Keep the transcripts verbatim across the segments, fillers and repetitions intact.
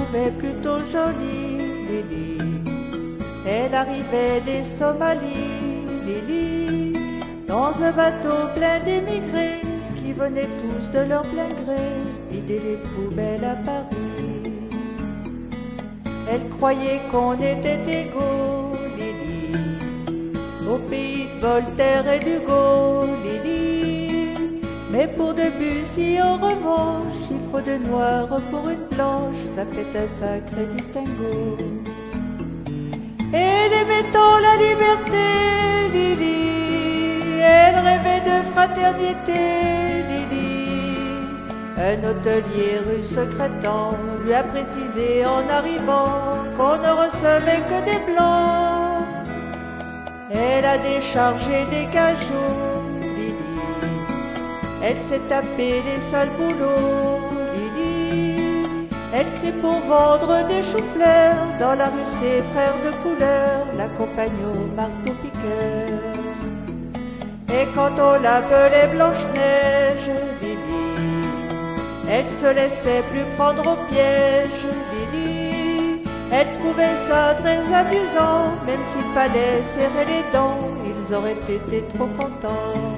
trouvais plutôt jolie, Lily. Elle arrivait des Somalies, Lily, dans un bateau plein d'émigrés qui venaient tous de leur plein gré vider les poubelles à Paris. Elle croyait qu'on était égaux, Lily, au pays de Voltaire et d'Hugo, Lily. Mais pour Debussy, en revanche, il faut de noir pour une blanche, ça fait un sacré distinguo. Elle aimait tant la liberté, Lily, elle rêvait de fraternité, Lily. Un hôtelier rue Secrétan lui a précisé en arrivant qu'on ne recevait que des blancs. Elle a déchargé des cajots, Lily, elle s'est tapé les sales boulots, Lily. Elle crie pour vendre des choux-fleurs dans la rue ses frères de couleur l'accompagnent au marteau-piqueur. Et quand on l'appelait Blanche-Neige, Lily, elle se laissait plus prendre au piège, Lily. Elle trouvait ça très amusant, même s'il fallait serrer les dents, ils auraient été trop contents.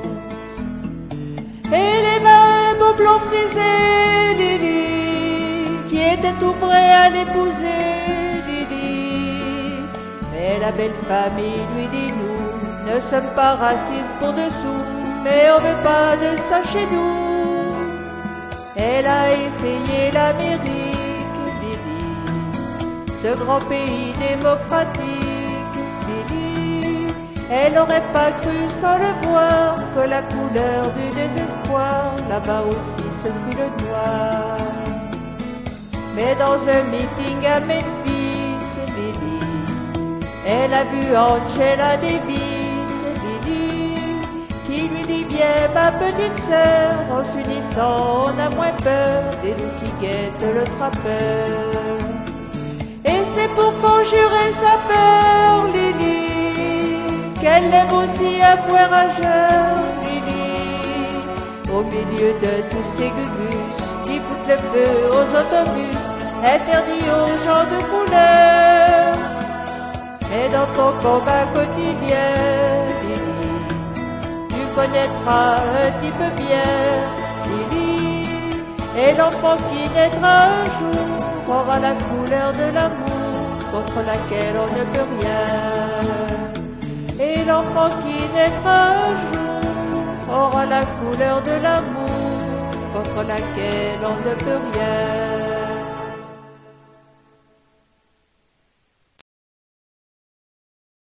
Et les mains beaux blonds frisés, Lily, qui était tout prêt à l'épouser, Lily. Mais la belle famille lui dit nous ne sommes pas racistes pour dessous, mais on veut pas de ça chez nous. Elle a essayé l'Amérique, Lily, ce grand pays démocratique, Lily. Elle n'aurait pas cru sans le voir que la couleur du désespoir, là-bas aussi ce fut le noir. Mais dans un meeting à Memphis, Lily, elle a vu Angela Davis, Lily, qui lui dit viens ma petite sœur, en s'unissant on a moins peur des loups qui guettent le trappeur. Et c'est pour conjurer sa peur, Lily, qu'elle lève aussi un point rageur, Lily, au milieu de tous ces gugus qui foutent le feu aux autobus, interdits aux gens de couleur. Et dans ton combat quotidien, Lily, tu connaîtras un petit peu bien, Lily, et l'enfant qui naîtra un jour aura la couleur de l'amour contre laquelle on ne peut rien. Et l'enfant qui naîtra un jour aura la couleur de l'amour contre laquelle on ne peut rien.